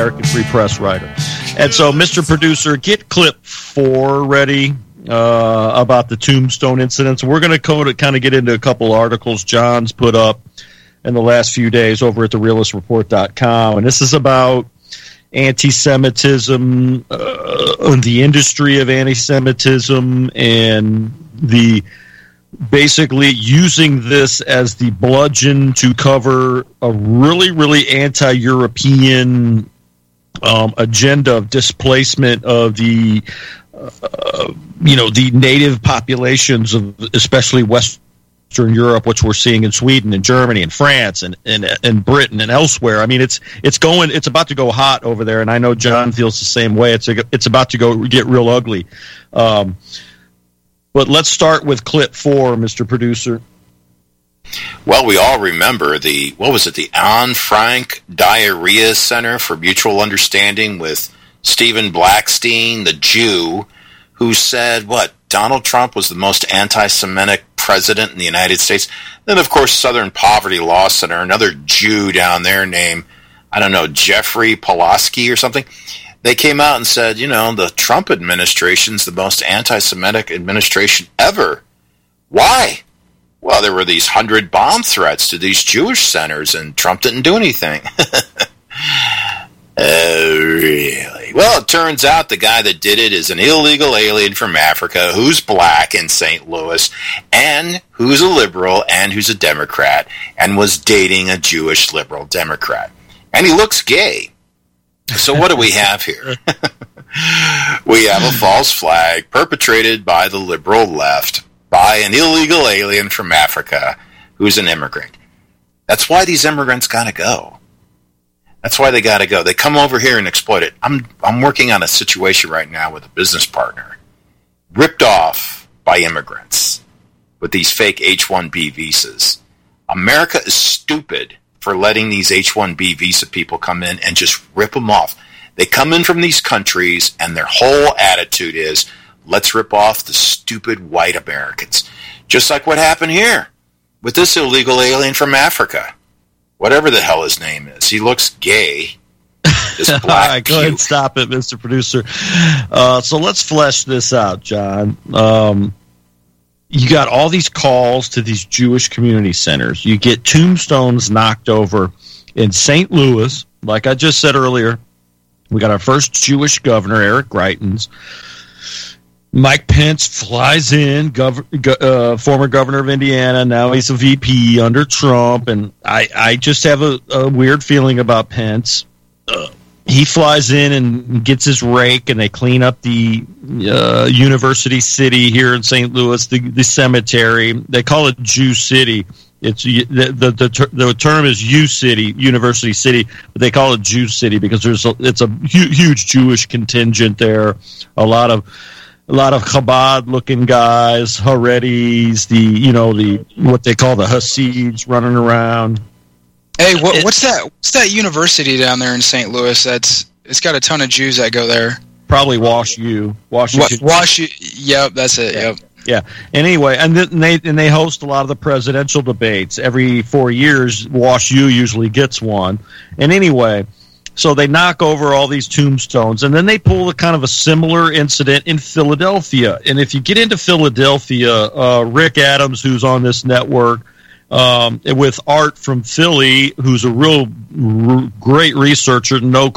American Free Press writer. And so, Mr. Producer, get clip 4 ready about the Tombstone incidents. We're going to kind of get into a couple articles John's put up in the last few days over at therealistreport.com. And this is about anti-Semitism, the industry of anti-Semitism, and the basically using this as the bludgeon to cover a really, really anti-European agenda of displacement of the, the native populations of especially Western Europe, which we're seeing in Sweden and Germany and France and Britain and elsewhere. I mean, it's about to go hot over there, and I know John feels the same way. It's about to get real ugly. But let's start with clip 4, Mr. Producer. Well, we all remember the Anne Frank Diarrhea Center for Mutual Understanding with Stephen Blackstein, the Jew, who said, Donald Trump was the most anti-Semitic president in the United States. Then, of course, Southern Poverty Law Center, another Jew down there named, Jeffrey Pulaski or something. They came out and said, the Trump administration's the most anti-Semitic administration ever. Why? Well, there were these 100 bomb threats to these Jewish centers, and Trump didn't do anything. Really? Well, it turns out the guy that did it is an illegal alien from Africa who's black in St. Louis, and who's a liberal, and who's a Democrat, and was dating a Jewish liberal Democrat. And he looks gay. So what do we have here? We have a false flag perpetrated by the liberal left by an illegal alien from Africa who's an immigrant. That's why these immigrants got to go. That's why they got to go. They come over here and exploit it. I'm working on a situation right now with a business partner, ripped off by immigrants with these fake H-1B visas. America is stupid for letting these H-1B visa people come in and just rip them off. They come in from these countries, and their whole attitude is, let's rip off the stupid white Americans. Just like what happened here with this illegal alien from Africa. Whatever the hell his name is. He looks gay. This black Go ahead and stop it, Mr. Producer. So let's flesh this out, John. You got all these calls to these Jewish community centers. You get tombstones knocked over in St. Louis. Like I just said earlier, we got our first Jewish governor, Eric Greitens. Mike Pence flies in, former governor of Indiana. Now he's a VP under Trump. And I just have a weird feeling about Pence. He flies in and gets his rake, and they clean up the University City here in St. Louis, the cemetery. They call it Jew City. It's the term is U City, University City, but they call it Jew City because it's a huge Jewish contingent there. A lot of Chabad looking guys, Haredis, the what they call the Hasids running around. Hey, what's that university down there in St. Louis? It's got a ton of Jews that go there. Probably Wash U. Yep, that's it. Yep. Yeah. Anyway, and they host a lot of the presidential debates every 4 years. Wash U usually gets one. And anyway, so they knock over all these tombstones, and then they pull a kind of a similar incident in Philadelphia. And if you get into Philadelphia, Rick Adams, who's on this network, with Art from Philly, who's a real great researcher,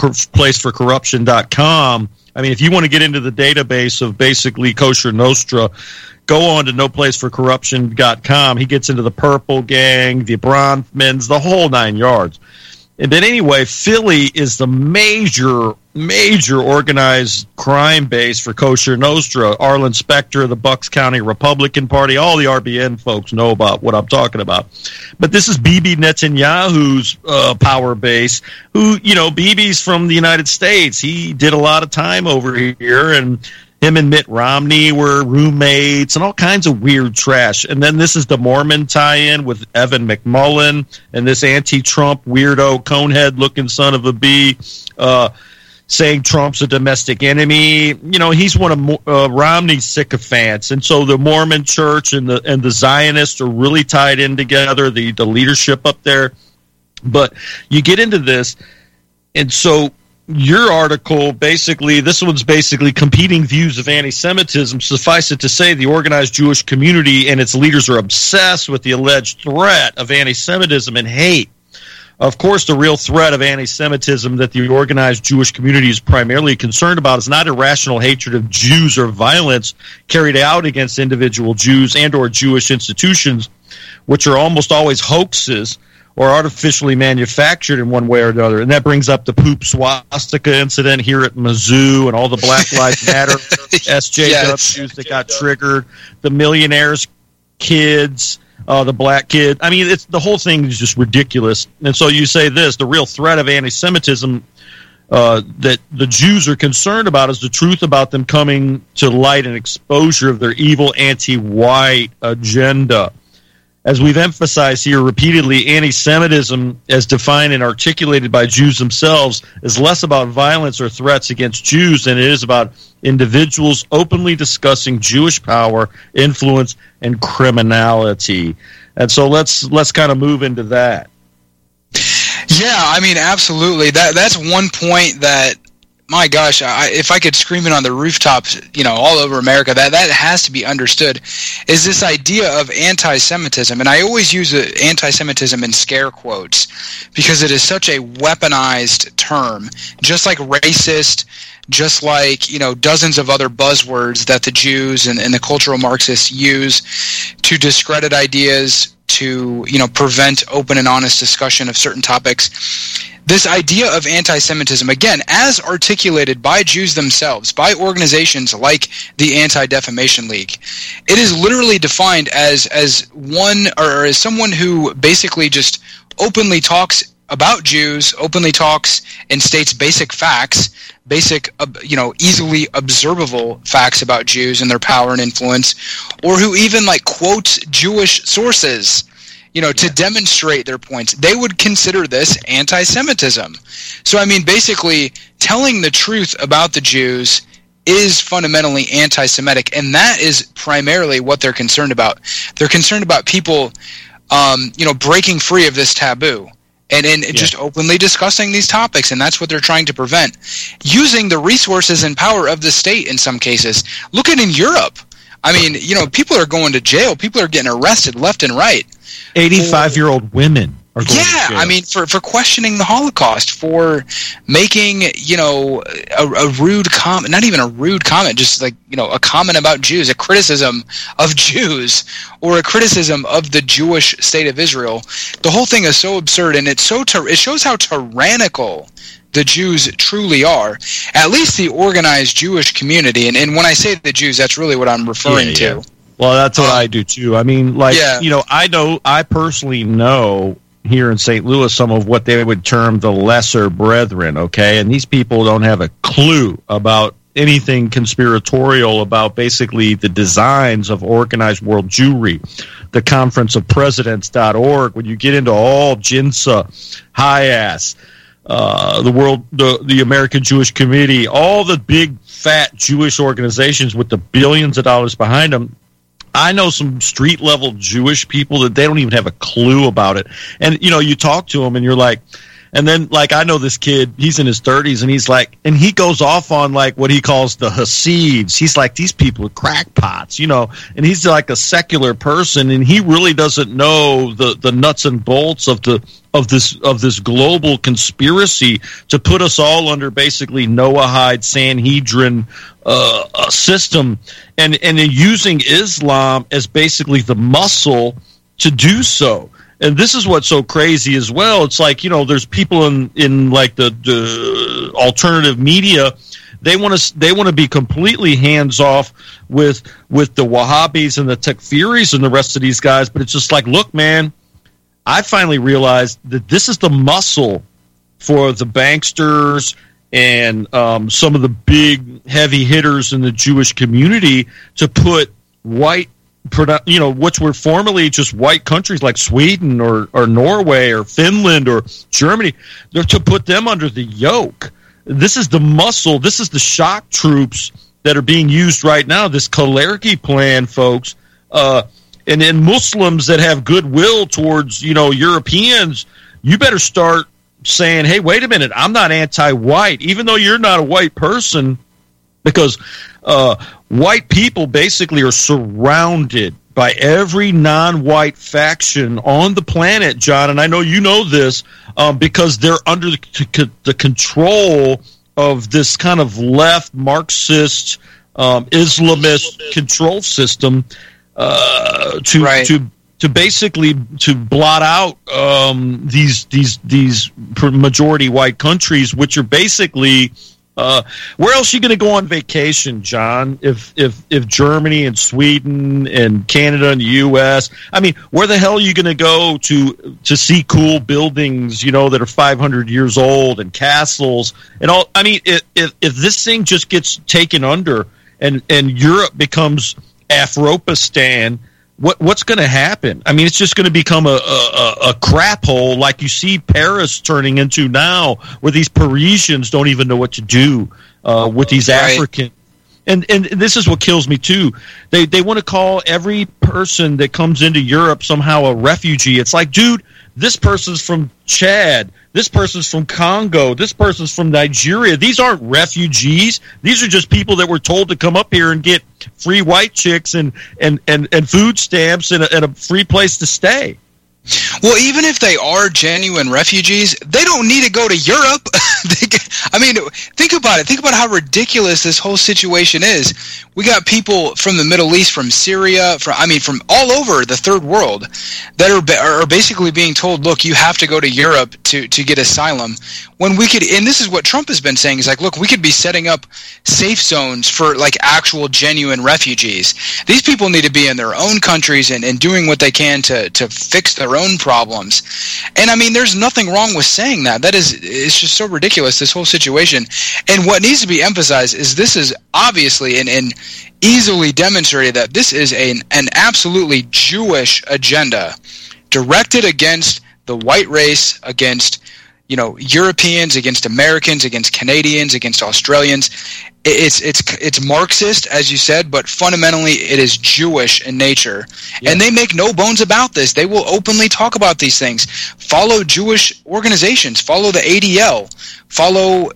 noplaceforcorruption.com. I mean, if you want to get into the database of basically Kosher Nostra, go on to noplaceforcorruption.com. He gets into the Purple Gang, the Bronfmans, the whole 9 yards. And then anyway, Philly is the major organized crime base for Kosher Nostra. Arlen Specter of the Bucks County Republican Party, all the RBN folks know about what I'm talking about. But this is Bibi Netanyahu's power base, who, Bibi's from the United States. He did a lot of time over here, and him and Mitt Romney were roommates and all kinds of weird trash. And then this is the Mormon tie-in with Evan McMullen and this anti-Trump weirdo conehead-looking son of a bee saying Trump's a domestic enemy. He's one of Romney's sycophants. And so the Mormon church and the Zionists are really tied in together, the leadership up there. But you get into this, and so your article, basically, this one's basically competing views of anti-Semitism. Suffice it to say, the organized Jewish community and its leaders are obsessed with the alleged threat of anti-Semitism and hate. Of course, the real threat of anti-Semitism that the organized Jewish community is primarily concerned about is not irrational hatred of Jews or violence carried out against individual Jews and or Jewish institutions, which are almost always hoaxes or artificially manufactured in one way or another. And that brings up the poop swastika incident here at Mizzou and all the Black Lives Matter SJWs that got triggered, the millionaires' kids, the black kid. I mean, the whole thing is just ridiculous. And so you say this, the real threat of anti-Semitism that the Jews are concerned about is the truth about them coming to light and exposure of their evil anti-white agenda. As we've emphasized here repeatedly, anti-Semitism, as defined and articulated by Jews themselves, is less about violence or threats against Jews than it is about individuals openly discussing Jewish power, influence, and criminality. And so let's kind of move into that. Yeah, I mean, absolutely. That's one point that, my gosh, if I could scream it on the rooftops, all over America, that has to be understood, is this idea of anti-Semitism. And I always use anti-Semitism in scare quotes because it is such a weaponized term, just like racist, just like, dozens of other buzzwords that the Jews and the cultural Marxists use to discredit ideas, to, prevent open and honest discussion of certain topics. This idea of anti-Semitism, again, as articulated by Jews themselves, by organizations like the Anti-Defamation League, it is literally defined as one, or as someone who basically just openly talks about Jews, openly talks and states basic facts, basic, easily observable facts about Jews and their power and influence, or who even quotes Jewish sources, to demonstrate their points. They would consider this anti-Semitism. So, I mean, basically, telling the truth about the Jews is fundamentally anti-Semitic, and that is primarily what they're concerned about. They're concerned about people, breaking free of this taboo and just openly discussing these topics, and that's what they're trying to prevent. Using the resources and power of the state in some cases. Look at in Europe. I mean, people are going to jail. People are getting arrested left and right. 85-year-old women are going to jail. I mean, for questioning the Holocaust, for making, a rude comment, not even a rude comment, just a comment about Jews, a criticism of Jews, or a criticism of the Jewish state of Israel. The whole thing is so absurd, and it shows how tyrannical the Jews truly are, at least the organized Jewish community. And when I say the Jews, that's really what I'm referring to. Well, that's what I do too. I mean, I personally know here in St. Louis some of what they would term the lesser brethren, okay? And these people don't have a clue about anything conspiratorial about basically the designs of organized world Jewry, the Conference of Presidents.org. When you get into all JINSA, HIAS, the American Jewish Committee, all the big fat Jewish organizations with the billions of dollars behind them, I know some street-level Jewish people that they don't even have a clue about it. And, you talk to them and you're like, and then, I know this kid, he's in his 30s, and he's like, and he goes off on, what he calls the Hasids. He's like, these people are crackpots, and he's like a secular person, and he really doesn't know the nuts and bolts of this global conspiracy to put us all under basically Noahide Sanhedrin system, and using Islam as basically the muscle to do so. And this is what's so crazy as well. It's there's people in the alternative media. They want to be completely hands off with the Wahhabis and the Takfiris and the rest of these guys. But it's just look, man, I finally realized that this is the muscle for the banksters and some of the big heavy hitters in the Jewish community to put white, which were formerly just white countries like Sweden or Norway or Finland or Germany, to put them under the yoke. This is the muscle. This is the shock troops that are being used right now, this Kalergi plan, folks. And then Muslims that have goodwill towards, Europeans, you better start saying, hey, wait a minute, I'm not anti-white, even though you're not a white person, because white people basically are surrounded by every non-white faction on the planet, John, and I know you know this, because they're under the control of this kind of left Marxist Islamist control system to basically to blot out these majority white countries, which are basically where else are you going to go on vacation, John? If Germany and Sweden and Canada and the U.S., I mean, where the hell are you going to go to see cool buildings, that are 500 years old and castles and all? I mean, if this thing just gets taken under and Europe becomes Afropistan, what's going to happen? I mean, it's just going to become a crap hole like you see Paris turning into now, where these Parisians don't even know what to do with these Africans. And this is what kills me too. They want to call every person that comes into Europe somehow a refugee. It's like, dude, this person's from Chad. This person's from Congo. This person's from Nigeria. These aren't refugees. These are just people that were told to come up here and get free white chicks and food stamps and a free place to stay. Well, even if they are genuine refugees, they don't need to go to Europe. I mean, think about it. Think about how ridiculous this whole situation is. We got people from the Middle East, from Syria, from all over the third world that are basically being told, look, you have to go to Europe to get asylum. When we could, and this is what Trump has been saying, is like, look, we could be setting up safe zones for like actual genuine refugees. These people need to be in their own countries and doing what they can to fix their own problems. And I mean, there's nothing wrong with saying that. It's just so ridiculous, this whole situation. And what needs to be emphasized is this is obviously and easily demonstrated that this is an absolutely Jewish agenda directed against the white race, against Europeans, against Americans, against Canadians, against Australians. It's Marxist, as you said, but fundamentally it is Jewish in nature. Yeah. And they make no bones about this. They will openly talk about these things. Follow Jewish organizations. Follow the ADL. Follow,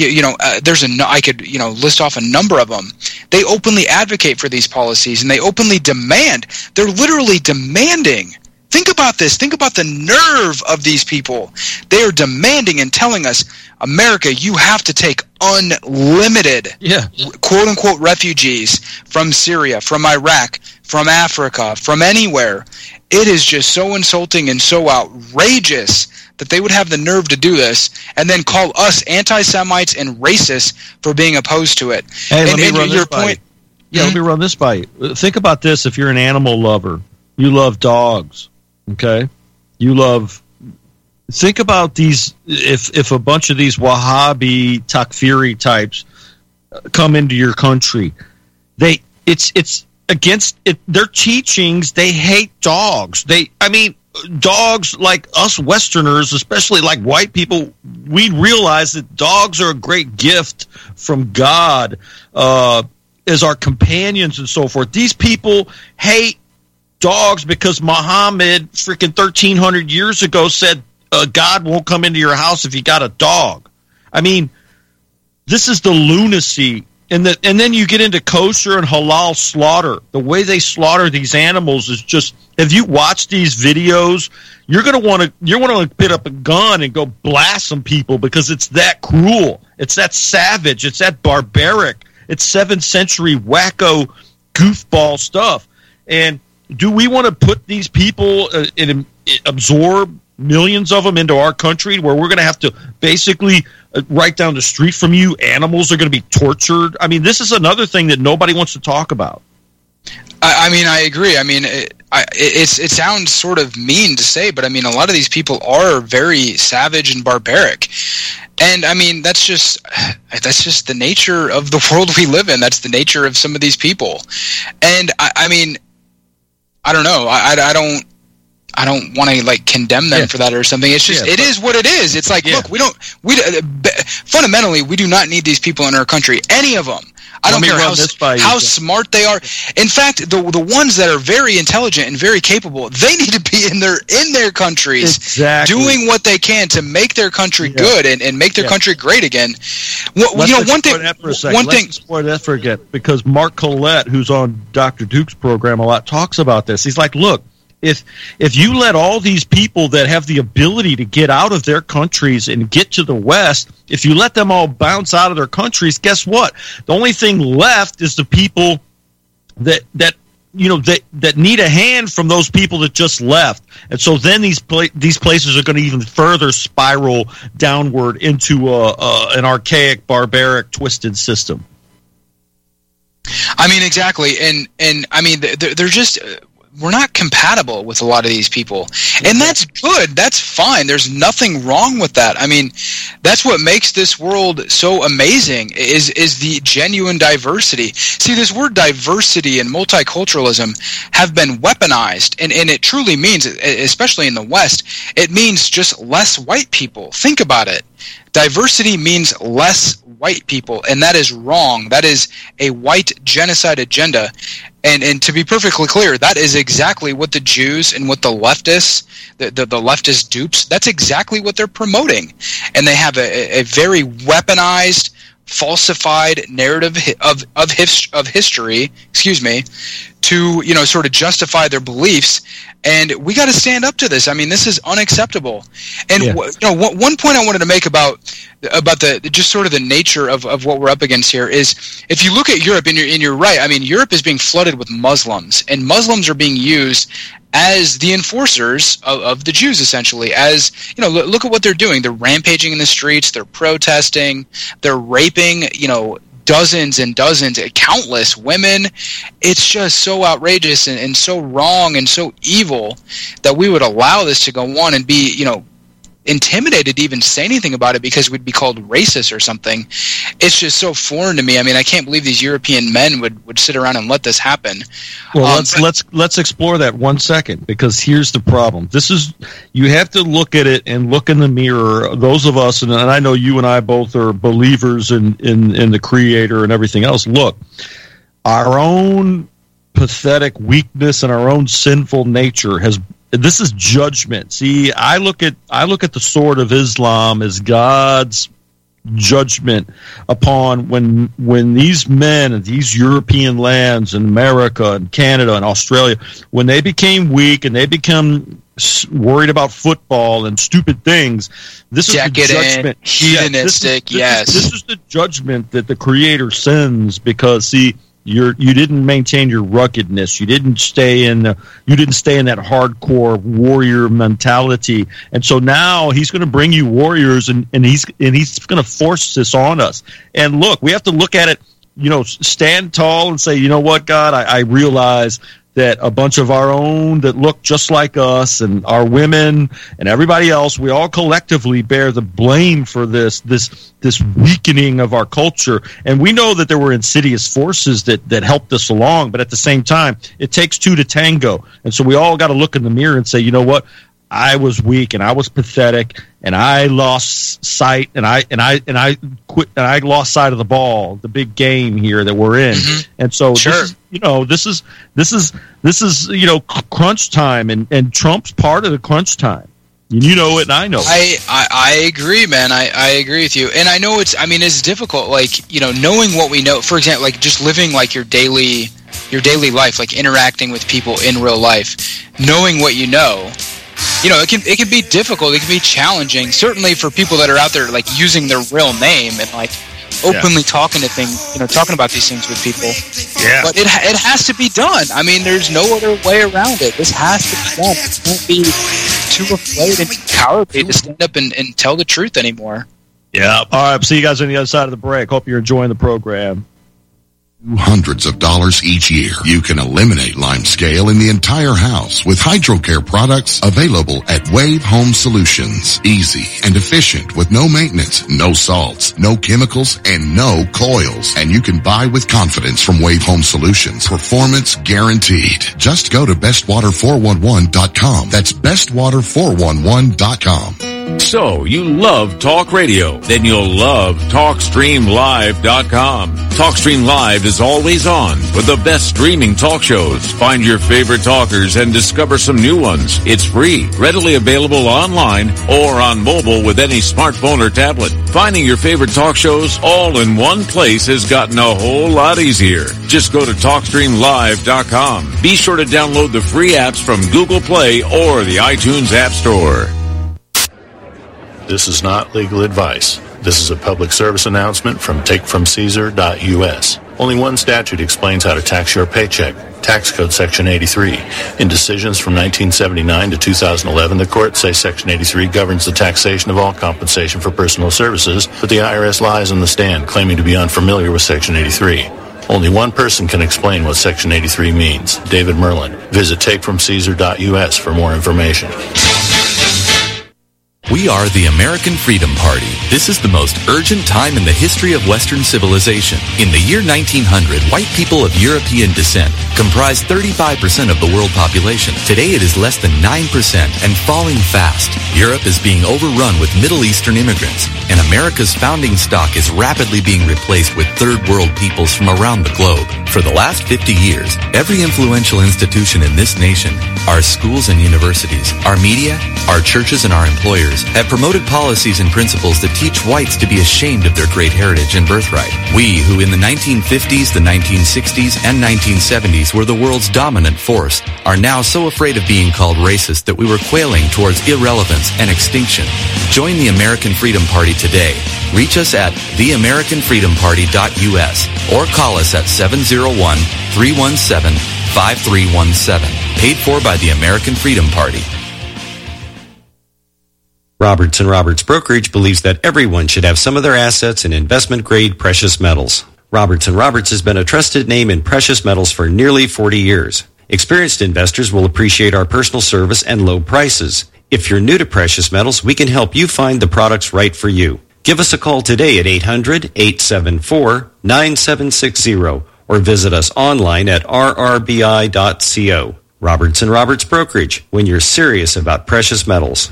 I could list off a number of them. They openly advocate for these policies, and they openly demand. They're literally demanding. Think about this. Think about the nerve of these people. They are demanding and telling us, America, you have to take unlimited, quote-unquote, refugees from Syria, from Iraq, from Africa, from anywhere. It is just so insulting and so outrageous that they would have the nerve to do this and then call us anti-Semites and racists for being opposed to it. Hey, let me run this by you. Yeah, let me run this by you. Think about this. If you're an animal lover, you love dogs. Okay, think about these. If a bunch of these Wahhabi Takfiri types come into your country, it's against their teachings. They hate dogs. Dogs, like us Westerners, especially like white people, we realize that dogs are a great gift from God as our companions and so forth. These people hate dogs because Muhammad freaking 1,300 years ago said God won't come into your house if you got a dog. I mean, this is the lunacy. And then you get into kosher and halal slaughter. The way they slaughter these animals is just, if you watch these videos, you're going to want to pick up a gun and go blast some people because it's that cruel. It's that savage. It's that barbaric. It's 7th century wacko goofball stuff. And do we want to put these people and absorb millions of them into our country where we're going to have to basically right down the street from you, animals are going to be tortured? I mean, this is another thing that nobody wants to talk about. I mean, I agree. I mean, it sounds sort of mean to say, but I mean, a lot of these people are very savage and barbaric. And I mean, that's just the nature of the world we live in. That's the nature of some of these people. And I mean, I don't know. I don't want to like condemn them for that or something. It's just it is what it is. It's like, look, fundamentally we do not need these people in our country. Any of them. I don't care how smart they are. In fact, the ones that are very intelligent and very capable, they need to be in their countries doing what they can to make their country good and make their country great again. Let's explore that for a second, because Mark Collette, who's on Dr. Duke's program a lot, talks about this. He's like, look, if you let all these people that have the ability to get out of their countries and get to the West, if you let them all bounce out of their countries, guess what? The only thing left is the people that need a hand from those people that just left. And so then these places are going to even further spiral downward into an archaic, barbaric, twisted system. I mean, exactly. And I mean, they're just... we're not compatible with a lot of these people. And that's good. That's fine. There's nothing wrong with that. I mean, that's what makes this world so amazing is the genuine diversity. See, this word diversity and multiculturalism have been weaponized, and it truly means, especially in the West, it means just less white people. Think about it. Diversity means less white people, and that is wrong. That is a white genocide agenda. And to be perfectly clear, that is exactly what the Jews and what the leftists, the leftist dupes, that's exactly what they're promoting. And they have a very weaponized, falsified narrative of history, to sort of justify their beliefs. And we got to stand up to this. I mean, this is unacceptable. And one point I wanted to make about the just sort of the nature of what we're up against here is, if you look at Europe, and you're right. I mean, Europe is being flooded with Muslims, and Muslims are being used as the enforcers of the Jews, essentially. As look at what they're doing. They're rampaging in the streets. They're protesting. They're raping. Dozens and dozens, countless women. It's just so outrageous and so wrong and so evil that we would allow this to go on and be, intimidated to even say anything about it because we'd be called racist or something. It's just so foreign to me. I mean, I can't believe these European men would sit around and let this happen. Well, let's explore that 1 second, because here's the problem. You have to look at it and look in the mirror. Those of us, and I know you and I both are believers in the Creator and everything else. Look, our own pathetic weakness and our own sinful nature this is judgment. See, I look at the sword of Islam as God's judgment upon when these men in these European lands in America and Canada and Australia, when they became weak and they become worried about football and stupid things, this is the judgment. Hedonistic, yes. This is the judgment that the Creator sends, because see, you didn't maintain your ruggedness. You didn't stay in that hardcore warrior mentality. And so now he's going to bring you warriors, and he's going to force this on us. And look, we have to look at it, stand tall and say, you know what, God, I realize that a bunch of our own that look just like us and our women and everybody else, we all collectively bear the blame for this weakening of our culture. And we know that there were insidious forces that helped us along, but at the same time, it takes two to tango. And so we all got to look in the mirror and say, you know what? I was weak and I was pathetic and I lost sight and I quit and I lost sight of the ball, the big game here that we're in. Mm-hmm. And so this is crunch time, and Trump's part of the crunch time. You know it, and I know it. I agree, man. I agree with you, and I know it's difficult. Knowing what we know. For example, just living your daily life, interacting with people in real life, knowing what you know. It can be difficult. It can be challenging, certainly for people that are out there using their real name and openly talking about these things with people. Yeah. But it has to be done. I mean, there's no other way around it. This has to be done. Don't be too afraid and cowardly to stand up and tell the truth anymore. Yeah. All right. See you guys on the other side of the break. Hope you're enjoying the program. Hundreds of dollars each year. You can eliminate lime scale in the entire house with HydroCare products available at Wave Home Solutions. Easy and efficient with no maintenance, no salts, no chemicals, and no coils. And you can buy with confidence from Wave Home Solutions. Performance guaranteed. Just go to bestwater411.com. That's bestwater411.com. So, you love talk radio? Then you'll love TalkStreamLive.com. TalkStream Live is always on with the best streaming talk shows. Find your favorite talkers and discover some new ones. It's free, readily available online or on mobile with any smartphone or tablet. Finding your favorite talk shows all in one place has gotten a whole lot easier. Just go to TalkStreamLive.com. Be sure to download the free apps from Google Play or the iTunes App Store. This is not legal advice. This is a public service announcement from takefromcaesar.us. Only one statute explains how to tax your paycheck. Tax Code Section 83. In decisions from 1979 to 2011, the courts say Section 83 governs the taxation of all compensation for personal services, but the IRS lies on the stand, claiming to be unfamiliar with Section 83. Only one person can explain what Section 83 means, David Merlin. Visit takefromcaesar.us for more information. We are the American Freedom Party. This is the most urgent time in the history of Western civilization. In the year 1900, white people of European descent comprised 35% of the world population. Today it is less than 9% and falling fast. Europe is being overrun with Middle Eastern immigrants, and America's founding stock is rapidly being replaced with third world peoples from around the globe. For the last 50 years, every influential institution in this nation, our schools and universities, our media, our churches and our employers, have promoted policies and principles that teach whites to be ashamed of their great heritage and birthright. We, who in the 1950s, the 1960s, and 1970s were the world's dominant force, are now so afraid of being called racist that we were quailing towards irrelevance and extinction. Join the American Freedom Party today. Reach us at theamericanfreedomparty.us or call us at 701-317-5317. Paid for by the American Freedom Party. Roberts & Roberts Brokerage believes that everyone should have some of their assets in investment-grade precious metals. Roberts & Roberts has been a trusted name in precious metals for nearly 40 years. Experienced investors will appreciate our personal service and low prices. If you're new to precious metals, we can help you find the products right for you. Give us a call today at 800-874-9760 or visit us online at rrbi.co. Roberts & Roberts Brokerage, when you're serious about precious metals.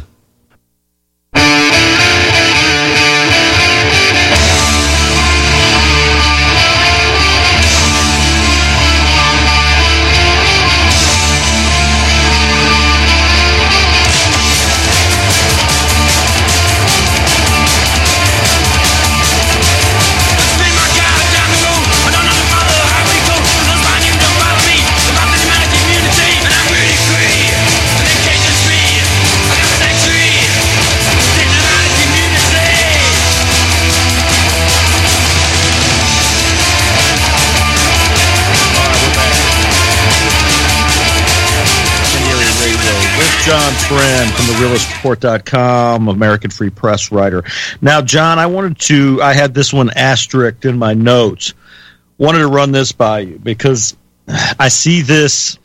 John Friend from therealistreport.com, American Free Press writer. Now, John, I had this one asterisked in my notes. Wanted to run this by you because I see this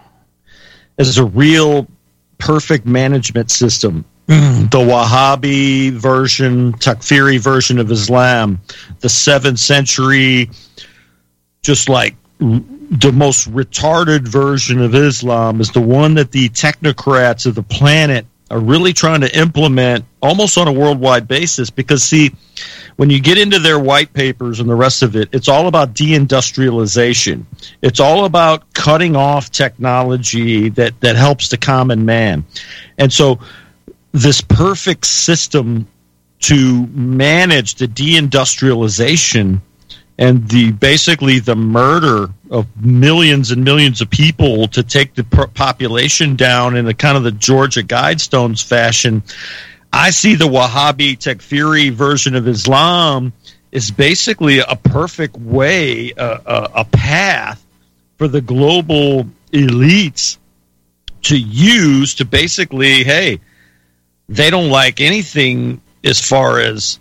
as a real perfect management system. The Wahhabi version, Takfiri version of Islam, the 7th century, just like the most retarded version of Islam is the one that the technocrats of the planet are really trying to implement almost on a worldwide basis. Because, see, when you get into their white papers and the rest of it, it's all about deindustrialization. It's all about cutting off technology that helps the common man. And so this perfect system to manage the deindustrialization and basically the murder of millions and millions of people to take the population down in a kind of the Georgia Guidestones fashion, I see the Wahhabi Takfiri version of Islam is basically a perfect way, a path for the global elites to use to basically, hey, they don't like anything as far as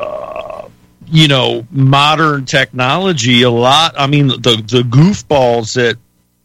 modern technology. The goofballs that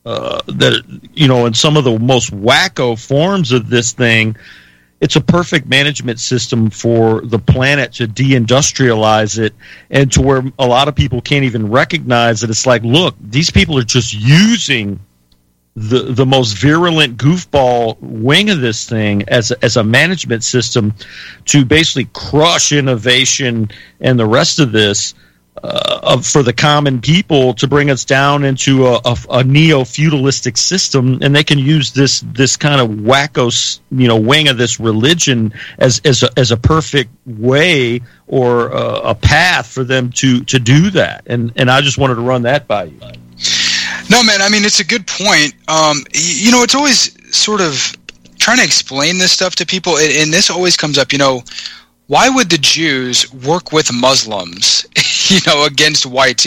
in some of the most wacko forms of this thing, it's a perfect management system for the planet to deindustrialize it, and to where a lot of people can't even recognize that it's like, look, these people are just using the most virulent goofball wing of this thing as a management system to basically crush innovation and the rest of this for the common people, to bring us down into a neo-feudalistic system, and they can use this kind of wacko, wing of this religion as a perfect way or a path for them to do that. And I just wanted to run that by you. No, man, I mean, it's a good point. It's always sort of trying to explain this stuff to people, and this always comes up, why would the Jews work with Muslims, against whites?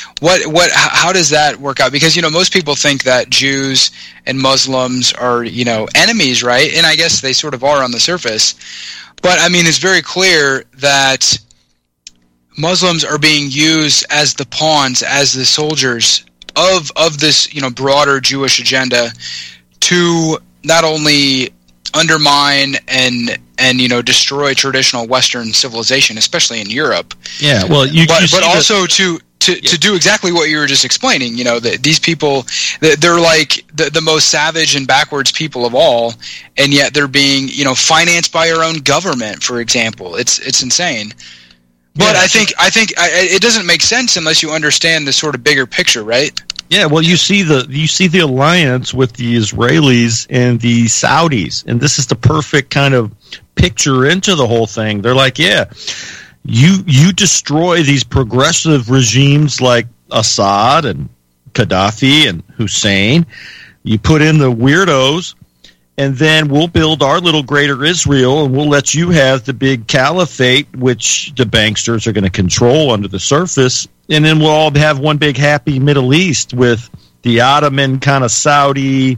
How does that work out? Because, most people think that Jews and Muslims are, enemies, right? And I guess they sort of are on the surface. But, I mean, it's very clear that Muslims are being used as the pawns, as the soldiers of this, broader Jewish agenda to not only undermine and destroy traditional Western civilization, especially in Europe. Yeah, well, but also to do exactly what you were just explaining. These people, they're like the most savage and backwards people of all, and yet they're being financed by our own government, for example. It's insane. But yeah, I think it doesn't make sense unless you understand the sort of bigger picture, right? Yeah, well, you see the alliance with the Israelis and the Saudis, and this is the perfect kind of picture into the whole thing. They're like, yeah, you destroy these progressive regimes like Assad and Gaddafi and Hussein. You put in the weirdos, and then we'll build our little greater Israel, and we'll let you have the big caliphate, which the banksters are going to control under the surface. And then we'll all have one big happy Middle East with the Ottoman kind of Saudi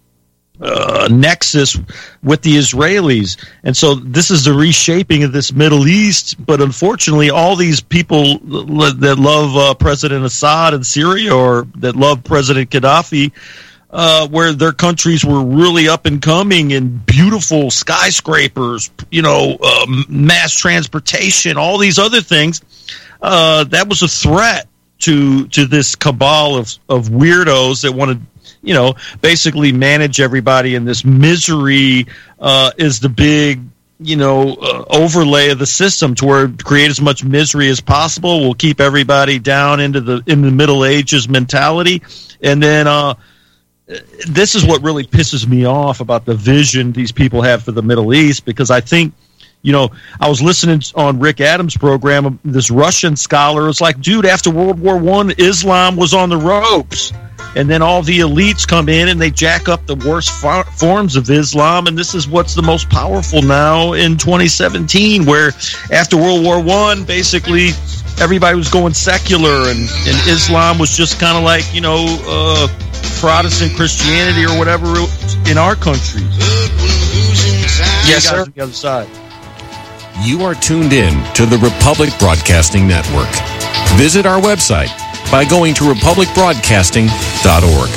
nexus with the Israelis. And so this is the reshaping of this Middle East. But unfortunately, all these people that love President Assad in Syria, or that love President Gaddafi, where their countries were really up and coming and beautiful skyscrapers, mass transportation, all these other things, that was a threat to this cabal of weirdos that want to, basically manage everybody in this misery. Is the big, overlay of the system to where create as much misery as possible. We'll keep everybody down in the Middle Ages mentality, and then this is what really pisses me off about the vision these people have for the Middle East, because I think, I was listening on Rick Adams' program, this Russian scholar was like, dude, after World War I, Islam was on the ropes. And then all the elites come in and they jack up the worst forms of Islam, and this is what's the most powerful now in 2017, where after World War I, basically everybody was going secular, and Islam was just kind of like, Protestant Christianity or whatever in our country. Yes, sir. On the other side. You are tuned in to the Republic Broadcasting Network. Visit our website by going to republicbroadcasting.org.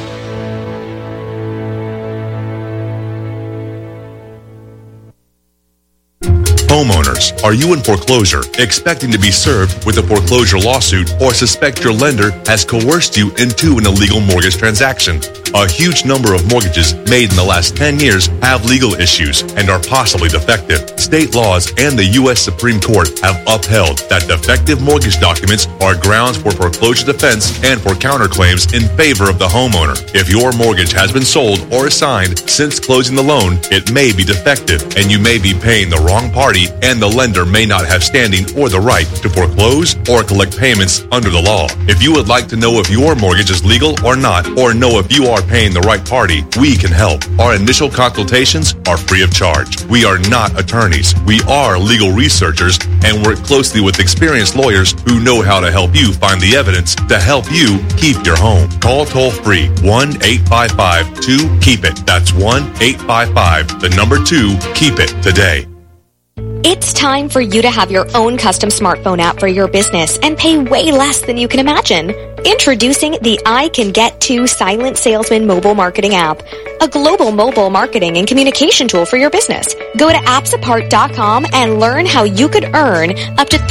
Homeowners, are you in foreclosure, expecting to be served with a foreclosure lawsuit, or suspect your lender has coerced you into an illegal mortgage transaction? A huge number of mortgages made in the last 10 years have legal issues and are possibly defective. State laws and the U.S. Supreme Court have upheld that defective mortgage documents are grounds for foreclosure defense and for counterclaims in favor of the homeowner. If your mortgage has been sold or assigned since closing the loan, it may be defective, and you may be paying the wrong party, and the lender may not have standing or the right to foreclose or collect payments under the law. If you would like to know if your mortgage is legal or not, or know if you are paying the right party, we can help. Our initial consultations are free of charge. We are not attorneys. We are legal researchers and work closely with experienced lawyers who know how to help you find the evidence to help you keep your home. Call toll-free 1-855-2-KEEP-IT. That's 1-855-2-KEEP-IT today. It's time for you to have your own custom smartphone app for your business and pay way less than you can imagine. Introducing the I Can Get To Silent Salesman mobile marketing app, a global mobile marketing and communication tool for your business. Go to appsapart.com and learn how you could earn up to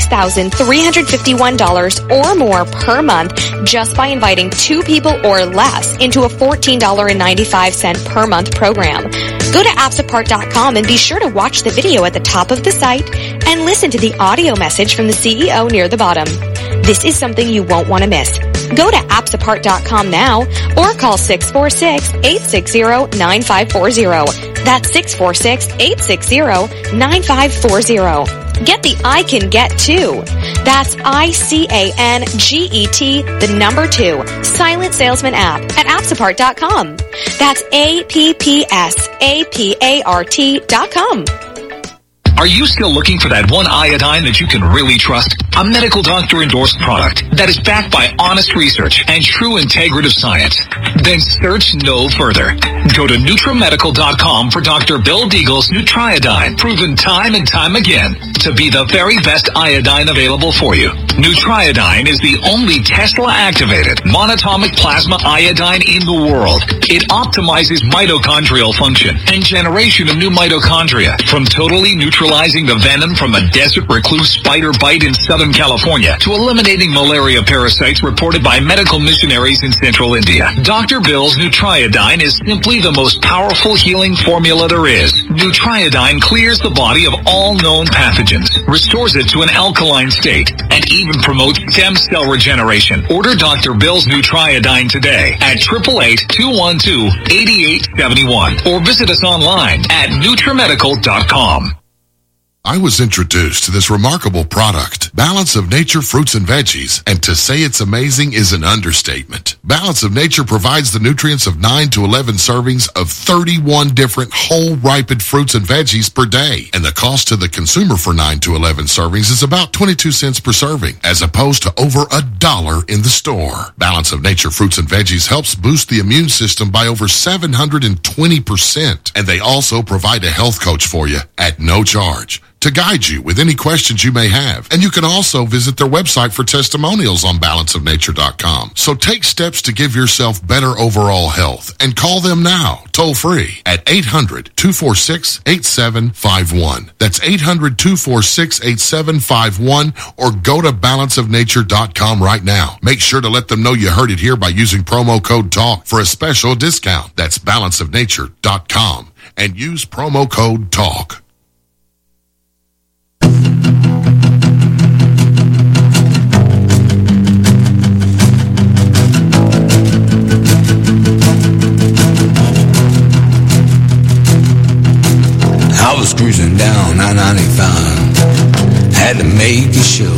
$36,351 or more per month just by inviting 2 people or less into a $14.95 per month program. Go to appsapart.com and be sure to watch the video at the top of the site and listen to the audio message from the CEO near the bottom. This is something you won't want to miss. Go to appsapart.com now or call 646-860-9540. That's 646-860-9540. Get the I Can Get To. That's ICANGET, the number 2, Silent Salesman app at appsapart.com. That's APPSAPART.com. Are you still looking for that one iodine that you can really trust? A medical doctor endorsed product that is backed by honest research and true integrative science? Then search no further. Go to NutriMedical.com for Dr. Bill Deagle's Nutriodine, proven time and time again to be the very best iodine available for you. Nutriodine is the only Tesla-activated monatomic plasma iodine in the world. It optimizes mitochondrial function and generation of new mitochondria, from totally neutralizing the venom from a desert recluse spider bite in Southern California to eliminating malaria parasites reported by medical missionaries in Central India. Dr. Bill's Nutriodine is simply the most powerful healing formula there is. Nutriodine clears the body of all known pathogens, restores it to an alkaline state, and even promotes stem cell regeneration. Order Dr. Bill's Nutriodine today at 888-212-8871 or visit us online at NutriMedical.com. I was introduced to this remarkable product, Balance of Nature Fruits and Veggies, and to say it's amazing is an understatement. Balance of Nature provides the nutrients of 9 to 11 servings of 31 different whole ripened fruits and veggies per day, and the cost to the consumer for 9 to 11 servings is about 22 cents per serving, as opposed to over $1 in the store. Balance of Nature Fruits and Veggies helps boost the immune system by over 720%, and they also provide a health coach for you at no charge to guide you with any questions you may have. And you can also visit their website for testimonials on balanceofnature.com. So take steps to give yourself better overall health and call them now, toll free at 800-246-8751. That's 800-246-8751, or go to balanceofnature.com right now. Make sure to let them know you heard it here by using promo code TALK for a special discount. That's balanceofnature.com and use promo code TALK. I was cruising down I-95, had to make a show.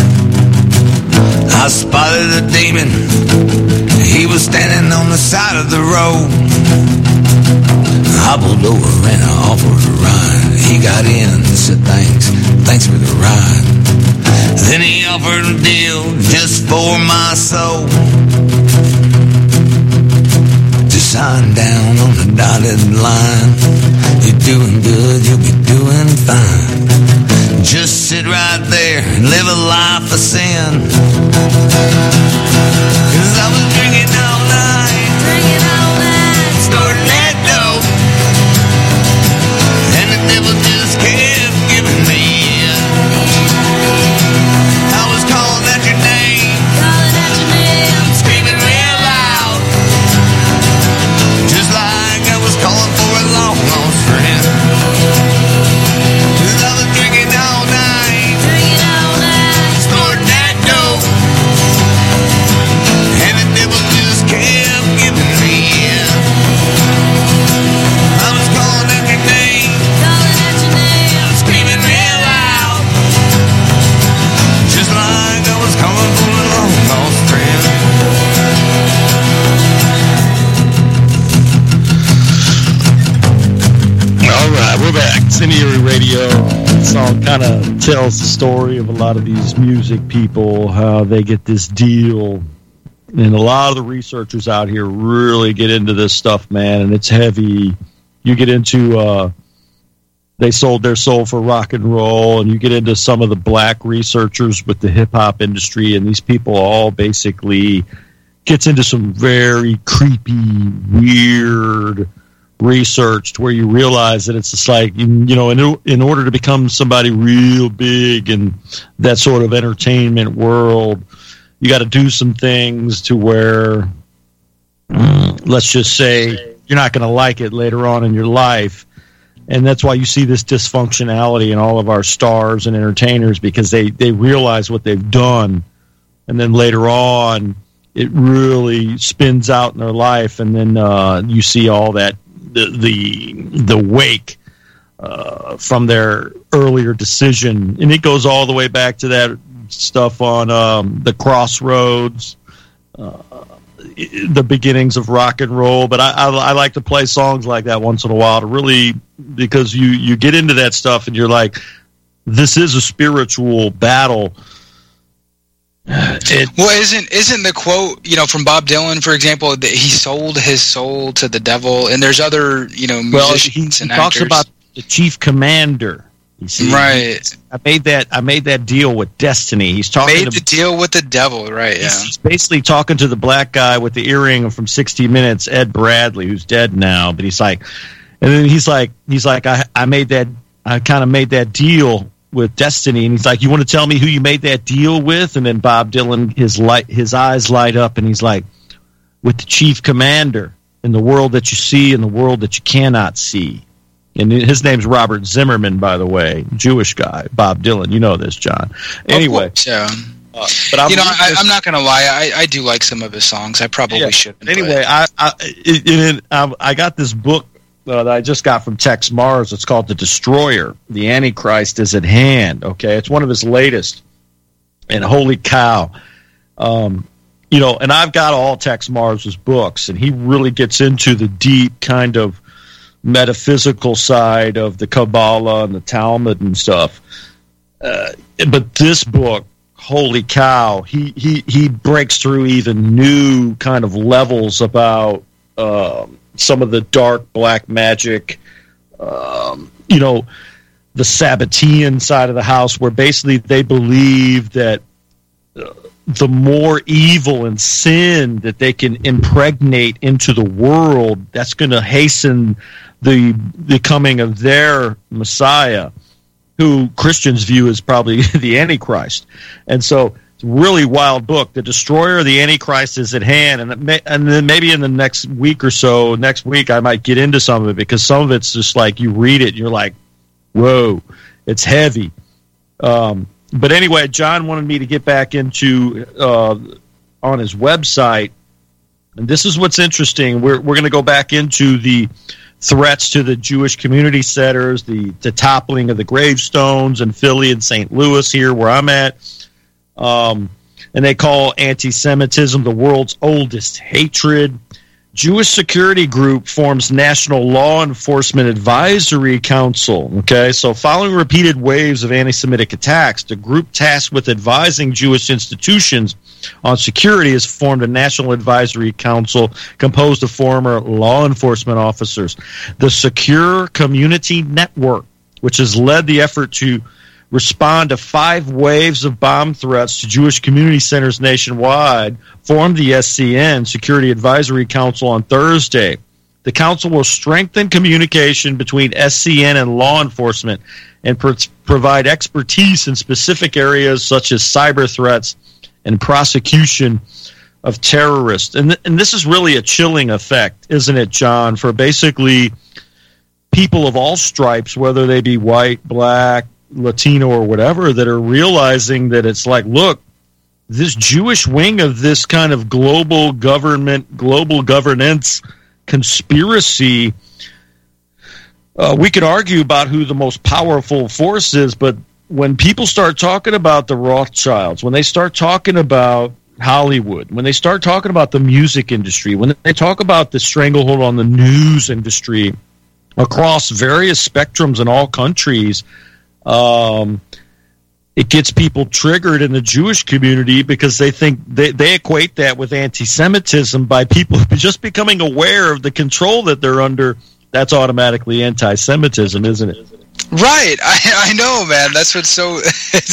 I spotted a demon, he was standing on the side of the road. I pulled over and I offered a ride. He got in and said thanks for the ride. Then he offered a deal just for my soul, to sign down on the dotted line. You're doing good, you'll be doing fine. Just sit right there and live a life of sin. 'Cause I was drinking all night, snorting that dope, and the devil just kept giving me in. I was calling out your name, screaming real loud, just like I was calling for a long lost friend. 'Cause I was drinking all night, snorting that dope, and the devil just kept giving me in. I was calling out your name, screaming real loud, just like I was calling for a long lost friend. All right, we're back. Incendiary Radio. This song kind of tells the story of a lot of these music people, how they get this deal. And a lot of the researchers out here really get into this stuff, man, and it's heavy. You get into they sold their soul for rock and roll, and you get into some of the black researchers with the hip-hop industry, and these people all basically gets into some very creepy, weird research to where you realize that it's just like, in order to become somebody real big in that sort of entertainment world, you got to do some things to where, let's just say, you're not going to like it later on in your life. And that's why you see this dysfunctionality in all of our stars and entertainers, because they realize what they've done. And then later on, it really spins out in their life. And then you see all that, the wake from their earlier decision. And it goes all the way back to that stuff on the Crossroads, the beginnings of rock and roll. But I like to play songs like that once in a while to really, because you get into that stuff and you're like, this is a spiritual battle. Isn't the quote, from Bob Dylan, for example, that he sold his soul to the devil, and there's other, musicians and actors. He talks about the chief commander. You see, right. I made that deal with Destiny. He's talking the deal with the devil, right? Yeah. He's basically talking to the black guy with the earring from 60 Minutes, Ed Bradley, who's dead now. But he's like, I kind of made that deal with Destiny, and he's like, you want to tell me who you made that deal with? And then Bob Dylan, his eyes light up, and he's like, with the chief commander in the world that you see and the world that you cannot see. And his name's Robert Zimmerman, by the way, Jewish guy. Bob Dylan, you know this, John. Anyway, yeah. But I'm not going to lie. I do like some of his songs. I probably shouldn't. Anyway, I got this book that I just got from Tex Mars. It's called The Destroyer. The Antichrist is at hand. Okay, it's one of his latest. And holy cow, and I've got all Tex Mars's books, and he really gets into the deep kind of metaphysical side of the Kabbalah and the Talmud and stuff. But this book, holy cow, he breaks through even new kind of levels about some of the dark black magic, the Sabbatean side of the house, where basically they believe that the more evil and sin that they can impregnate into the world, that's going to hasten the coming of their Messiah, who Christians view as probably the Antichrist. And so it's a really wild book. The Destroyer of the Antichrist is at hand, and then maybe in the next week or so, next week, I might get into some of it, because some of it's just like you read it and you're like, whoa, it's heavy. But anyway, John wanted me to get back into on his website, and this is what's interesting. We're going to go back into the threats to the Jewish community centers, the toppling of the gravestones in Philly and St. Louis here where I'm at. And they call anti-Semitism the world's oldest hatred. Jewish Security Group forms National Law Enforcement Advisory Council. Okay, so following repeated waves of anti-Semitic attacks, the group tasked with advising Jewish institutions on security has formed a National Advisory Council composed of former law enforcement officers. The Secure Community Network, which has led the effort to respond to 5 waves of bomb threats to Jewish community centers nationwide, formed the SCN, Security Advisory Council, on Thursday. The council will strengthen communication between SCN and law enforcement and provide expertise in specific areas such as cyber threats and prosecution of terrorists. And this is really a chilling effect, isn't it, John, for basically people of all stripes, whether they be white, black, Latino, or whatever, that are realizing that it's like, look, this Jewish wing of this kind of global government, global governance conspiracy, we could argue about who the most powerful force is, but when people start talking about the Rothschilds, when they start talking about Hollywood, when they start talking about the music industry, when they talk about the stranglehold on the news industry across various spectrums in all countries, it gets people triggered in the Jewish community because they think they equate that with anti-Semitism by people just becoming aware of the control that they're under. That's automatically anti-Semitism, isn't it? Right, I know, man. That's what's so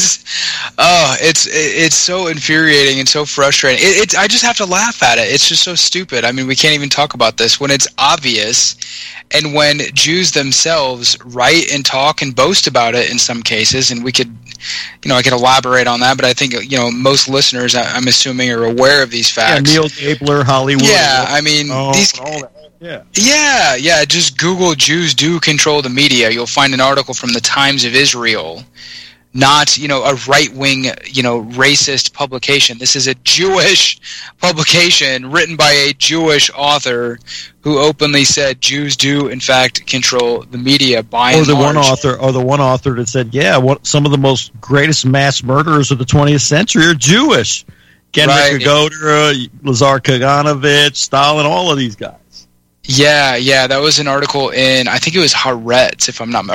it's so infuriating and so frustrating. I just have to laugh at it. It's just so stupid. I mean, we can't even talk about this when it's obvious, and when Jews themselves write and talk and boast about it in some cases. And we could, I could elaborate on that, but I think most listeners, I'm assuming, are aware of these facts. Yeah, Neil Gabler, Hollywood. Yeah, I mean these. All that. Yeah. Just Google Jews do control the media. You'll find an article from the Times of Israel, not a right-wing racist publication. This is a Jewish publication written by a Jewish author who openly said Jews do in fact control the media by and large. Or the one author that said, some of the most greatest mass murderers of the 20th century are Jewish. Genrikh Goder, Lazar Kaganovich, Stalin, all of these guys. Yeah, that was an article in, I think it was Haaretz, if I'm not,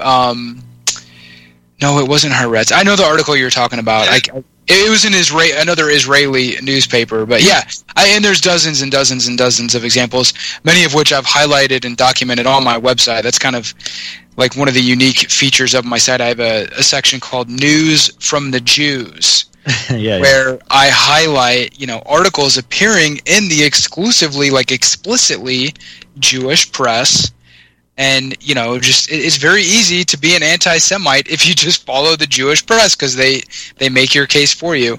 no, it wasn't Haaretz. I know the article you're talking about. It was in another Israeli newspaper, but and there's dozens and dozens and dozens of examples, many of which I've highlighted and documented on my website. That's kind of like one of the unique features of my site. I have a section called News from the Jews. Where I highlight, articles appearing in the explicitly Jewish press, and it's very easy to be an anti-Semite if you just follow the Jewish press because they make your case for you.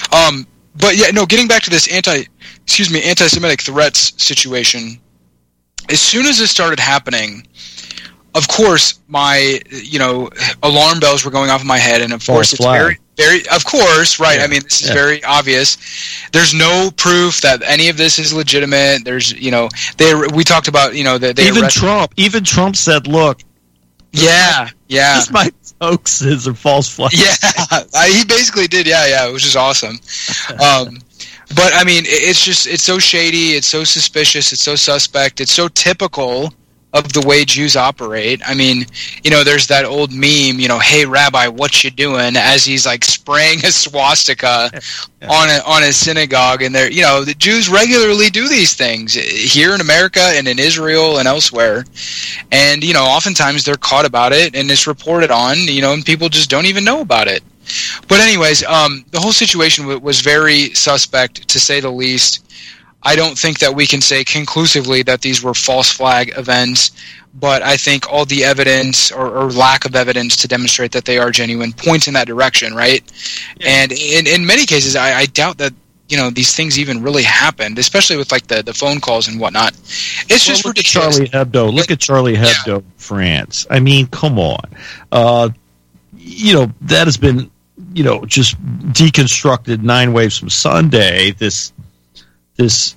Getting back to this anti-Semitic threats situation, as soon as this started happening, of course, my alarm bells were going off in my head, and of course it's very, of course, right? Yeah. I mean, this is very obvious. There's no proof that any of this is legitimate. There's, we talked about, that even Trump said, "Look, this might hoaxes or false flags." Yeah, he basically did. Yeah, which is awesome. But I mean, it's so shady. It's so suspicious. It's so suspect. It's so typical of the way Jews operate. I mean, there's that old meme, "Hey Rabbi, what you doing?" as he's like spraying a swastika on a synagogue, and the Jews regularly do these things here in America and in Israel and elsewhere, and oftentimes they're caught about it and it's reported on, and people just don't even know about it. But anyways, the whole situation was very suspect, to say the least. I don't think that we can say conclusively that these were false flag events, but I think all the evidence or lack of evidence to demonstrate that they are genuine points in that direction, right? Yeah. And in many cases, I doubt that these things even really happened, especially with like the phone calls and whatnot. It's just ridiculous. Look at Charlie Hebdo, France. I mean, come on. That has been just deconstructed 9 waves from Sunday. This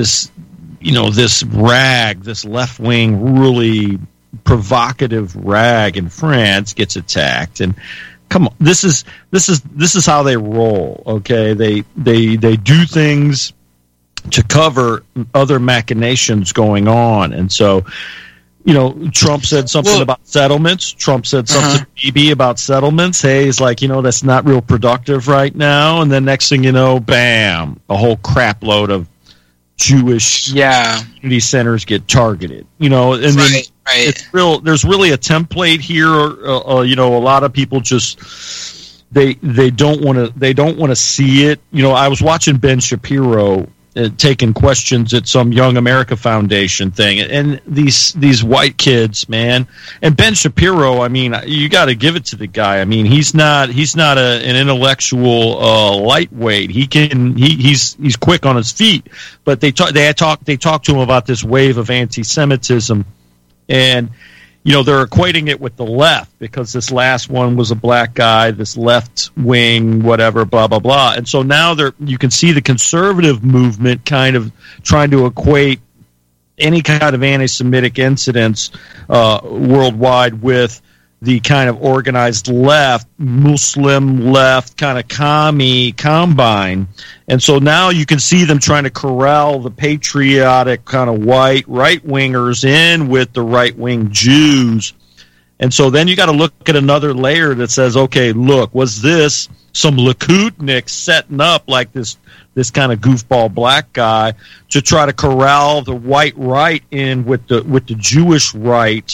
rag, this left-wing, really provocative rag in France gets attacked, and come on, this is how they roll. Okay, they do things to cover other machinations going on, and so Trump said something about settlements. Trump said something maybe about settlements. Hey, he's like, that's not real productive right now. And then next thing you know, bam, a whole crap load of Jewish community centers get targeted. And then it's real. There's really a template here. A lot of people just they don't want to see it. I was watching Ben Shapiro taking questions at some Young America Foundation thing, and these white kids, man. And Ben Shapiro, I mean, you got to give it to the guy. I mean, he's not an intellectual lightweight. He's quick on his feet. But they talk to him about this wave of anti-Semitism, and they're equating it with the left because this last one was a black guy, this left wing, whatever, blah, blah, blah. And so now you can see the conservative movement kind of trying to equate any kind of anti-Semitic incidents worldwide with the kind of organized left, Muslim left, kind of combine. And so now you can see them trying to corral the patriotic kind of white right-wingers in with the right-wing Jews. And so then you got to look at another layer that says, okay, look, was this some Likudnik setting up like this kind of goofball black guy to try to corral the white right in with the Jewish right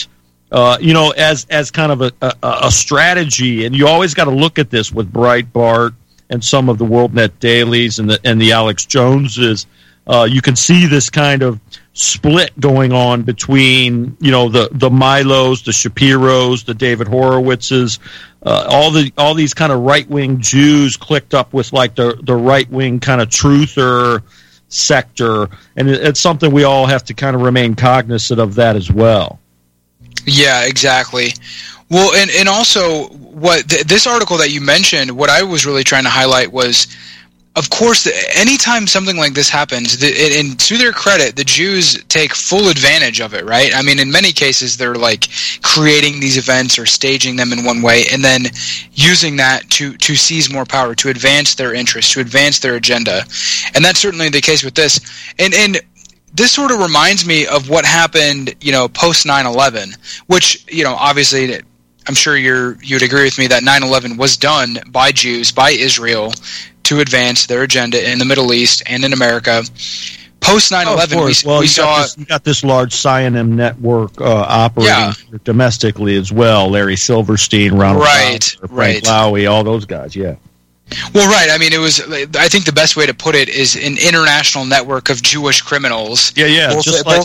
as kind of a strategy. And you always got to look at this with Breitbart and some of the WorldNet dailies and the Alex Joneses. You can see this kind of split going on between, the Milos, the Shapiros, the David Horowitzes, all these kind of right-wing Jews clicked up with like the right-wing kind of truther sector. And it's something we all have to kind of remain cognizant of that as well. Yeah, exactly. Well, and also this article that you mentioned, what I was really trying to highlight was, of course, anytime something like this happens, and to their credit, the Jews take full advantage of it, right? I mean, in many cases, they're like creating these events or staging them in one way, and then using that to seize more power, to advance their interests, to advance their agenda. And that's certainly the case with this. And this sort of reminds me of what happened, post 9/11, which, obviously, I'm sure you'd agree with me that 9/11 was done by Jews, by Israel, to advance their agenda in the Middle East and in America. Post 9/11, we saw... You got this large Zionism network operating domestically as well. Larry Silverstein, Ronald Frank Lowy, all those guys, yeah. Well, right. I mean, I think the best way to put it is an international network of Jewish criminals. Yeah. Just like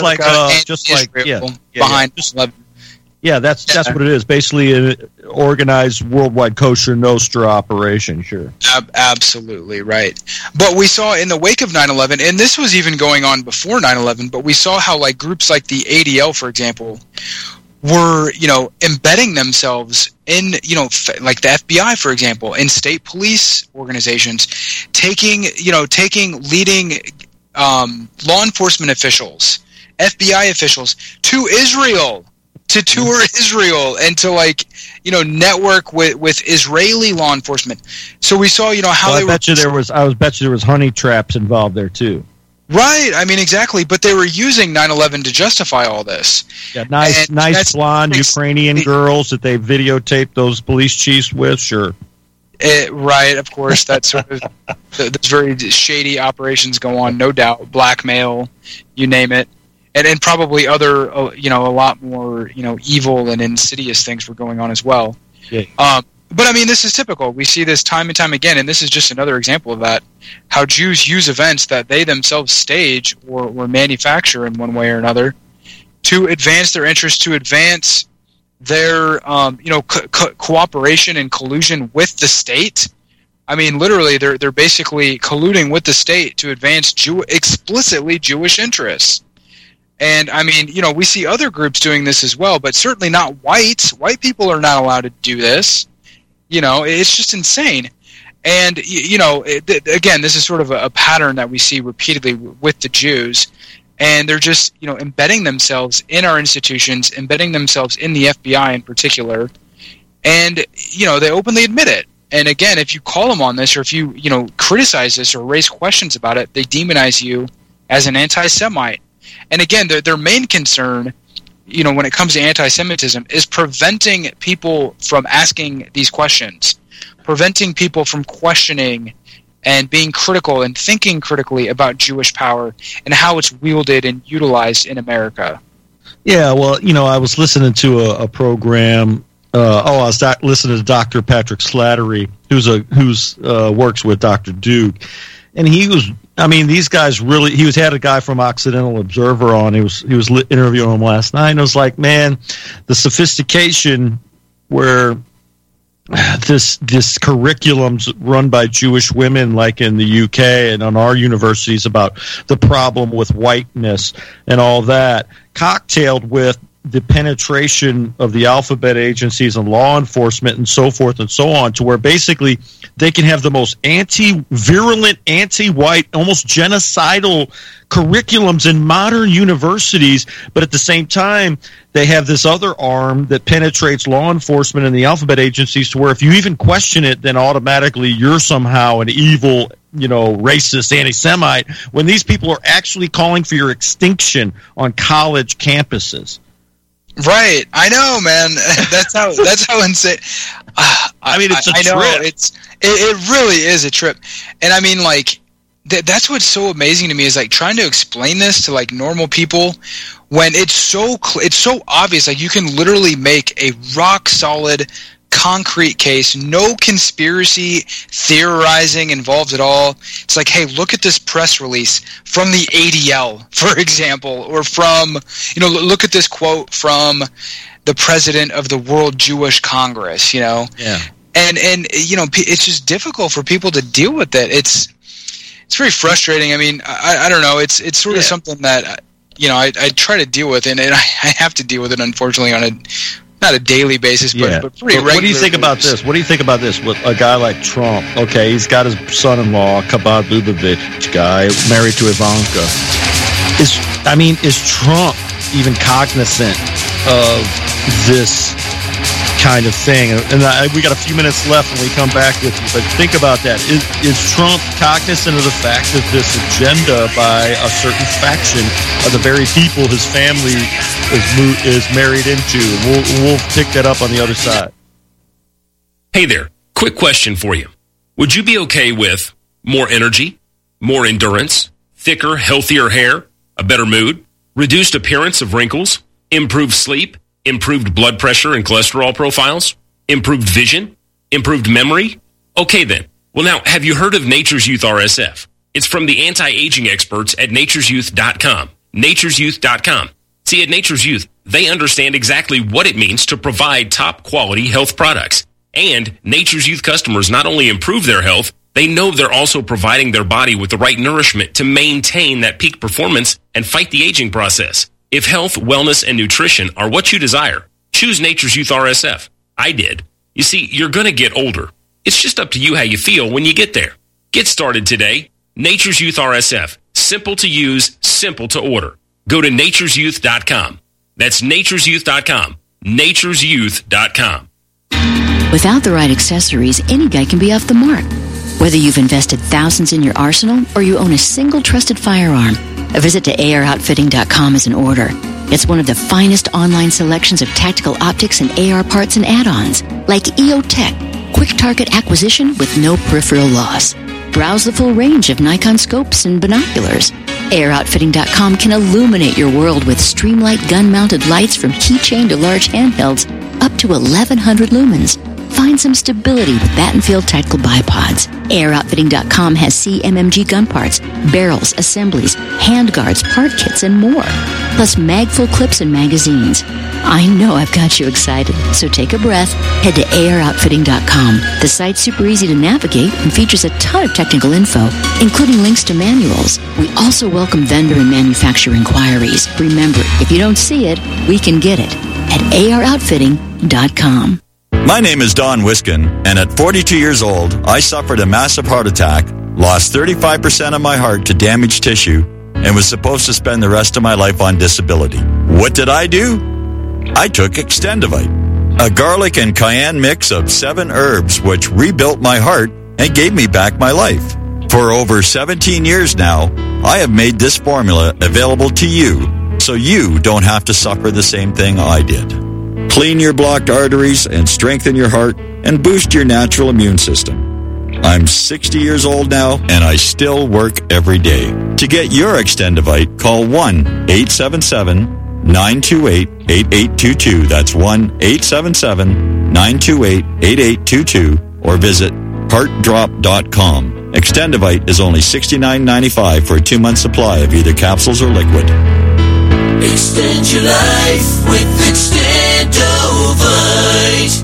behind 9/11. Yeah, that's what it is. Basically, an organized worldwide kosher Nostra operation. Sure, absolutely right. But we saw in the wake of 9/11, and this was even going on before 9/11. But we saw how like groups like the ADL, for example, were embedding themselves in like the FBI, for example, in state police organizations, taking leading law enforcement officials, FBI officials to Israel. To tour Israel and to network with Israeli law enforcement. So we saw how I bet you there was honey traps involved there too. Right, I mean exactly, but they were using 9/11 to justify all this. Yeah, nice blonde Ukrainian girls that they videotaped those police chiefs with. Sure. Right, of course. That's sort of there's very shady operations go on, no doubt. Blackmail, you name it. And probably other, a lot more, evil and insidious things were going on as well. Yeah. But I mean, this is typical. We see this time and time again, and this is just another example of that. How Jews use events that they themselves stage or manufacture in one way or another to advance their interests, to advance their, cooperation and collusion with the state. I mean, literally, they're basically colluding with the state to advance explicitly Jewish interests. And, I mean, we see other groups doing this as well, but certainly not whites. White people are not allowed to do this. It's just insane. And, again, this is sort of a pattern that we see repeatedly with the Jews. And they're just, embedding themselves in our institutions, embedding themselves in the FBI in particular. And, they openly admit it. And, again, if you call them on this or if you, criticize this or raise questions about it, they demonize you as an anti-Semite. And again, their main concern, when it comes to anti-Semitism, is preventing people from asking these questions, preventing people from questioning and being critical and thinking critically about Jewish power and how it's wielded and utilized in America. Yeah, well, I was listening to a program. I was listening to Dr. Patrick Slattery, who's works with Dr. Duke, and he was. I mean, these guys really. He had a guy from Occidental Observer on. He was interviewing him last night. And I was like, man, the sophistication where this curriculum's run by Jewish women, like in the UK and on our universities, about the problem with whiteness and all that, cocktailed with the penetration of the alphabet agencies and law enforcement and so forth and so on, to where basically they can have the most virulent, anti-white, almost genocidal curriculums in modern universities, but at the same time, they have this other arm that penetrates law enforcement and the alphabet agencies, to where if you even question it, then automatically you're somehow an evil, racist anti-Semite, when these people are actually calling for your extinction on college campuses. Right, I know, man. That's how insane. I mean, it's a trip. It really is a trip, and I mean, like, that's what's so amazing to me is like trying to explain this to like normal people when it's so obvious. Like you can literally make a rock solid, concrete case, no conspiracy theorizing involved at all. It's like, hey, look at this press release from the ADL, for example, or from, look at this quote from the president of the World Jewish Congress, Yeah. And it's just difficult for people to deal with it. It's very frustrating. I mean, I don't know. It's sort of something that, I try to deal with, and I have to deal with it, unfortunately, on not a daily basis, but pretty regularly. What do you think about this? What do you think about this with a guy like Trump? Okay, he's got his son-in-law, Chabad Lubavitch guy, married to Ivanka. Is Trump even cognizant of this kind of thing? And we got a few minutes left when we come back with you, but think about that. Is Trump cognizant of the fact of this agenda by a certain faction of the very people his family is married into? We'll pick that up on the other side. Hey there, quick question for you. Would you be okay with more energy, more endurance, thicker, healthier hair, a better mood, reduced appearance of wrinkles, improved sleep, improved blood pressure and cholesterol profiles, improved vision, improved memory? Okay then. Well now, have you heard of Nature's Youth RSF? It's from the anti-aging experts at nature'syouth.com. nature'syouth.com. See, at Nature's Youth, they understand exactly what it means to provide top quality health products. And Nature's Youth customers not only improve their health, they know they're also providing their body with the right nourishment to maintain that peak performance and fight the aging process. If health, wellness, and nutrition are what you desire, choose Nature's Youth RSF. I did. You see, you're going to get older. It's just up to you how you feel when you get there. Get started today. Nature's Youth RSF. Simple to use, simple to order. Go to nature'syouth.com. That's nature'syouth.com. nature'syouth.com. Without the right accessories, any guy can be off the mark. Whether you've invested thousands in your arsenal or you own a single trusted firearm, a visit to AROutfitting.com is in order. It's one of the finest online selections of tactical optics and AR parts and add-ons, like EOTech, quick target acquisition with no peripheral loss. Browse the full range of Nikon scopes and binoculars. AROutfitting.com can illuminate your world with Streamlight gun-mounted lights from keychain to large handhelds, up to 1,100 lumens. Find some stability with Battenfield Tactical Bipods. AirOutfitting.com has CMMG gun parts, barrels, assemblies, handguards, part kits, and more. Plus mag-full clips and magazines. I know I've got you excited, so take a breath. Head to AirOutfitting.com. The site's super easy to navigate and features a ton of technical info, including links to manuals. We also welcome vendor and manufacturer inquiries. Remember, if you don't see it, we can get it at AirOutfitting.com. My name is Don Wiskin, and at 42 years old, I suffered a massive heart attack, lost 35% of my heart to damaged tissue, and was supposed to spend the rest of my life on disability. What did I do? I took Extendivite, a garlic and cayenne mix of 7 herbs which rebuilt my heart and gave me back my life. For over 17 years now, I have made this formula available to you, so you don't have to suffer the same thing I did. Clean your blocked arteries and strengthen your heart and boost your natural immune system. I'm 60 years old now and I still work every day. To get your Extendivite, call 1-877-928-8822. That's 1-877-928-8822 or visit heartdrop.com. Extendivite is only $69.95 for a 2-month supply of either capsules or liquid. Extend your life with Extendovite.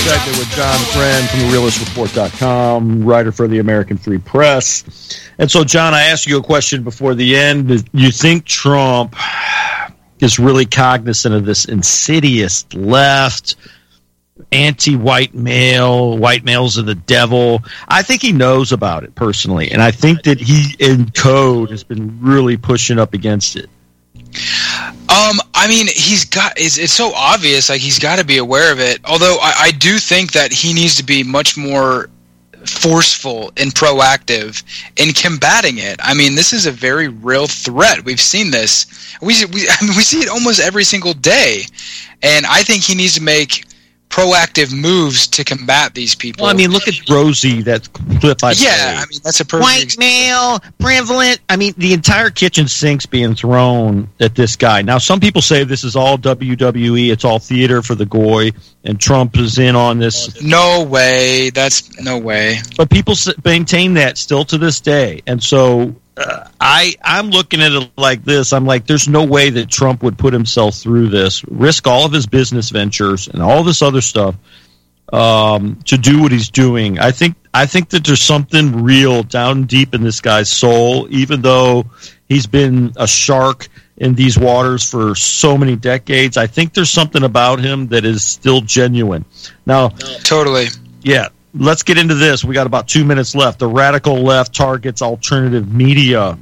segment with John Friend from therealistreport.com, writer for the American Free Press. And so, John, I asked you a question before the end. Do you think Trump is really cognizant of this insidious left, anti-white male, white males are the devil? I think he knows about it personally, and I think that he, in code, has been really pushing up against it. I mean, it's so obvious, like he's got to be aware of it. Although I do think that he needs to be much more forceful and proactive in combating it. I mean, this is a very real threat. We've seen this. We see it almost every single day. And I think he needs to make proactive moves to combat these people. Well, I mean, look at Rosie, that clip I played. I mean, that's a perfect white male, prevalent. I mean, the entire kitchen sink's being thrown at this guy. Now, some people say this is all WWE, it's all theater for the goy, and Trump is in on this. No way. That's no way. But people maintain that still to this day. And so I'm looking at it like this. I'm like, there's no way that Trump would put himself through this, risk all of his business ventures and all this other stuff to do what he's doing. I think that there's something real down deep in this guy's soul, even though he's been a shark in these waters for so many decades. I think there's something about him that is still genuine. Now, totally. Yeah. Let's get into this. We got about 2 minutes left. The radical left targets alternative media.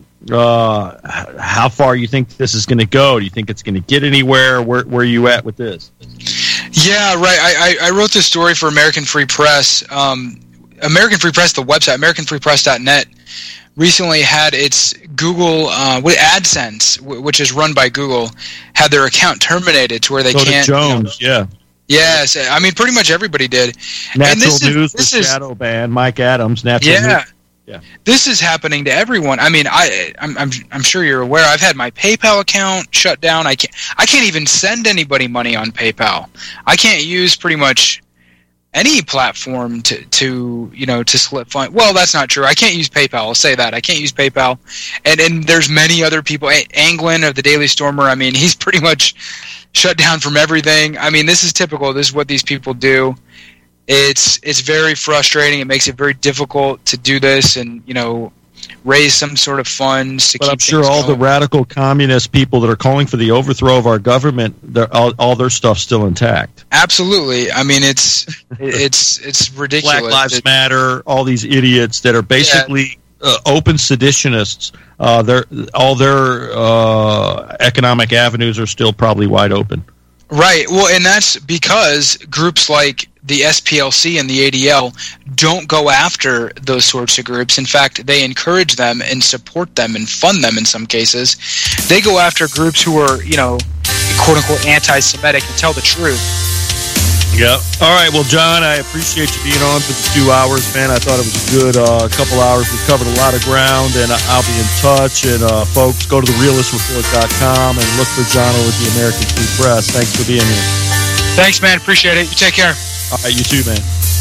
How far you think this is going to go? Do you think it's going to get anywhere? Where are you at with this? Yeah, right. I wrote this story for American Free Press. American Free Press, the website, AmericanFreePress.net, recently had its Google AdSense, which is run by Google, had their account terminated to where they can't. Jones, yeah. Yes, I mean pretty much everybody did. Natural News, the shadow ban, Mike Adams, Natural News. Yeah. This is happening to everyone. I mean, I'm sure you're aware. I've had my PayPal account shut down. I can't even send anybody money on PayPal. I can't use pretty much any platform to slip fund. Well, that's not true. I can't use PayPal. I'll say that. I can't use PayPal. And there's many other people. Anglin of the Daily Stormer, I mean, he's pretty much shut down from everything. I mean, this is typical. This is what these people do. It's very frustrating. It makes it very difficult to do this and, raise some sort of funds to keep. But I'm sure all the radical communist people that are calling for the overthrow of our government, all their stuff's still intact. Absolutely. I mean, it's ridiculous. Black Lives Matter, all these idiots that are basically open seditionists. All their economic avenues are still probably wide open. Right. Well, and that's because groups like the SPLC and the ADL don't go after those sorts of groups. In fact, they encourage them and support them and fund them in some cases. They go after groups who are, quote-unquote anti-Semitic and tell the truth. Yeah. All right. Well, John, I appreciate you being on for the 2 hours, man. I thought it was a good couple hours. We covered a lot of ground, and I'll be in touch. And folks, go to therealistreport.com and look for John over at the American Free Press. Thanks for being here. Thanks, man. Appreciate it. You take care. All right. You too, man.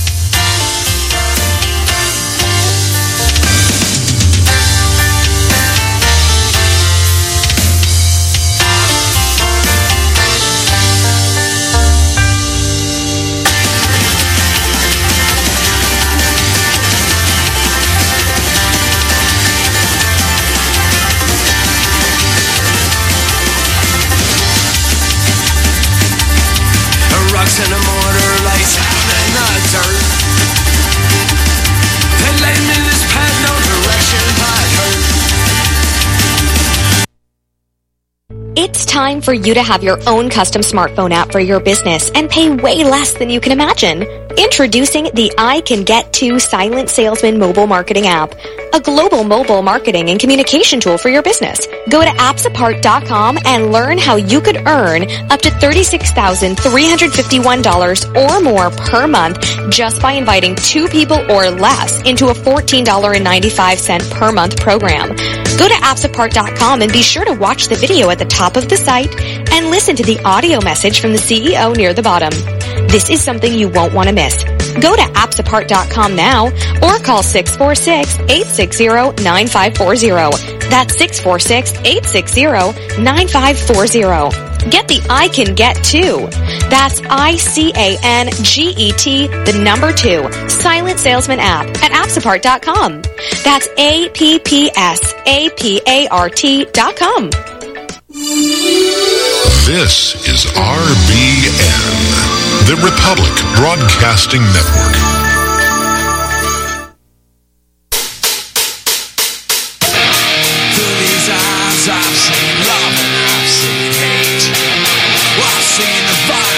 And a mortar lights out in the dirt. They laid me this path, no direction but hurt. It's time for you to have your own custom smartphone app for your business and pay way less than you can imagine. Introducing the I Can Get To Silent Salesman mobile marketing app, a global mobile marketing and communication tool for your business. Go to appsapart.com and learn how you could earn up to $36,351 or more per month just by inviting 2 people or less into a $14.95 per month program. Go to appsapart.com and be sure to watch the video at the top of the site and listen to the audio message from the CEO near the bottom. This is something you won't want to miss. Go to appsapart.com now or call 646-860-9540. That's 646-860-9540. Get the I Can Get To. That's ICANGET, the number 2, Silent Salesman app at appsapart.com. That's APPSAPART.com. This is RBN, the Republic Broadcasting Network.